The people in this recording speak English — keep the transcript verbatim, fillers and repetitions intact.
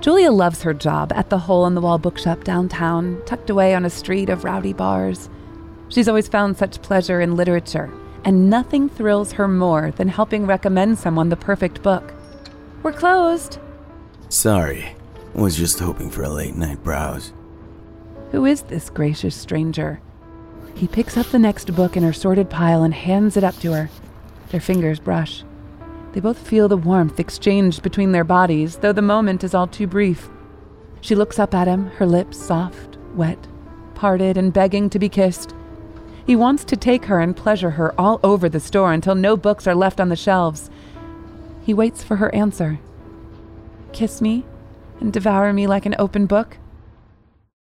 Julia loves her job at the hole-in-the-wall bookshop downtown, tucked away on a street of rowdy bars. She's always found such pleasure in literature, and nothing thrills her more than helping recommend someone the perfect book. We're closed. Sorry, was just hoping for a late-night browse. Who is this gracious stranger? He picks up the next book in her sorted pile and hands it up to her. Their fingers brush. They both feel the warmth exchanged between their bodies, though the moment is all too brief. She looks up at him, her lips soft, wet, parted and begging to be kissed. He wants to take her and pleasure her all over the store until no books are left on the shelves. He waits for her answer. Kiss me and devour me like an open book?